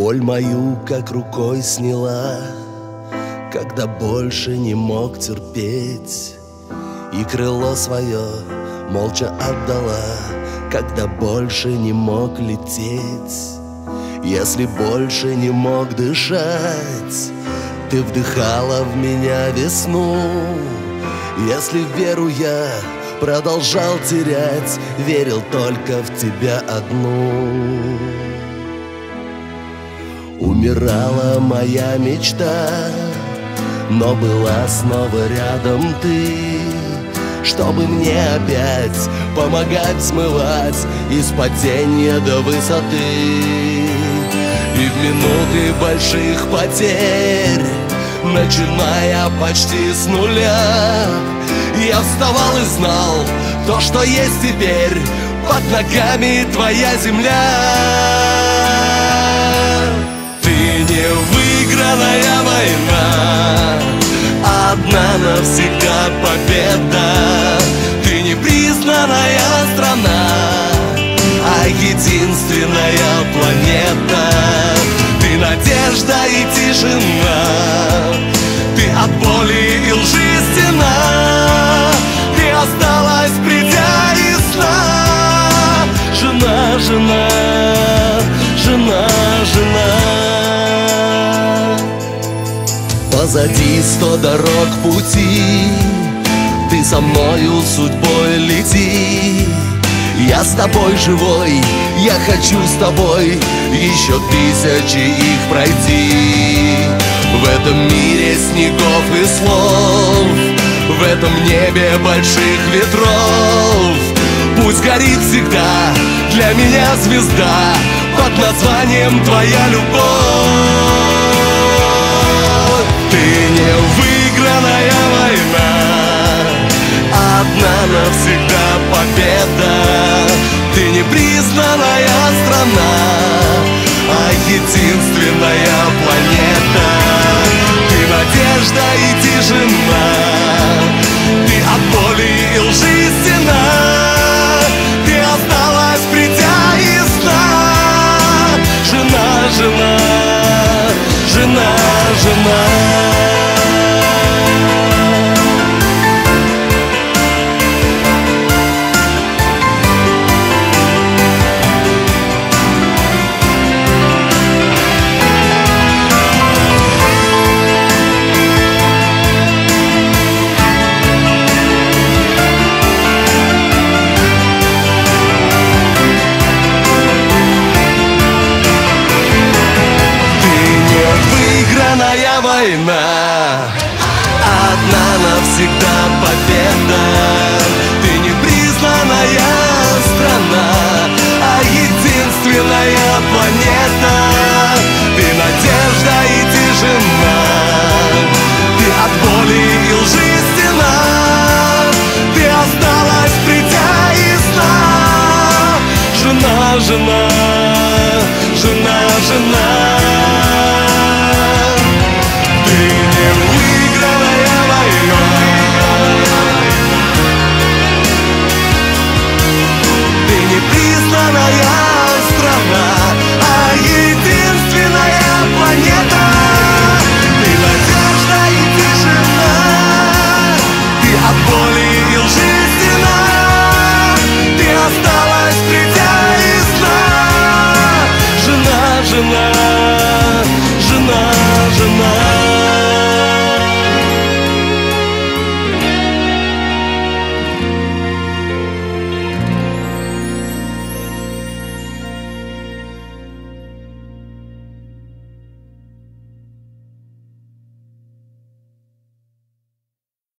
Боль мою как рукой сняла, когда больше не мог терпеть, и крыло свое молча отдала, когда больше не мог лететь. Если больше не мог дышать, ты вдыхала в меня весну. Если веру я продолжал терять, верил только в тебя одну. Умирала моя мечта, но была снова рядом ты, чтобы мне опять помогать смывать из падения до высоты. И в минуты больших потерь, начиная почти с нуля, я вставал и знал то, что есть теперь под ногами твоя земля. Ты невыигранная война, одна навсегда победа. Ты непризнанная страна, а единственная планета. Ты надежда и тишина, ты от боли и лжи стена. Ты осталась, придя из сна. Жена, жена, жена, жена. Позади 100 дорог пути, ты со мною судьбой лети. Я с тобой живой, я хочу с тобой еще тысячи их пройти. В этом мире снегов и слов, в этом небе больших ветров, пусть горит всегда для меня звезда под названием твоя любовь. Ты невыигранная война, одна навсегда победа. Ты непризнанная страна, а единственная планета. Ты надежда и тишина, ты от боли и лжи стена. Ты осталась, придя из сна. Жена, жена, жена, жена. Война, одна навсегда победа. Ты непризнанная страна, а единственная планета. Ты надежда и тишина, ты от боли и лжи стена. Ты осталась, придя из сна. Жена, жена, жена, жена. Страна, а единственная планета. Ты надежда и тишина, ты от боли и лжи стена. Ты осталась, придя из сна. Жена, жена, жена.